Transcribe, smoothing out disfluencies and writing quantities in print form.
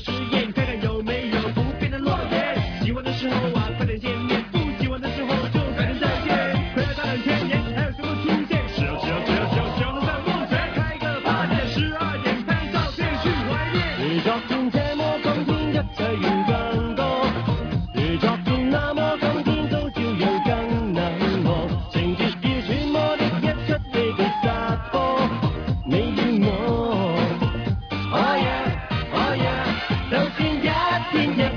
实验，看看有没有不变的诺言。喜欢的时候啊，快点见面；不喜欢的时候就改天再见。快要大冷天爷，还有什么出现？只要能在梦前开个8点、12点拍照片去怀念。 你昨天這麼講天，一切要更多。如昨天那麼講天，都照樣更冷漠。情節要揣摩的一出戲叫殺科，你與我。Oh yeah, oh yeah，就算一天一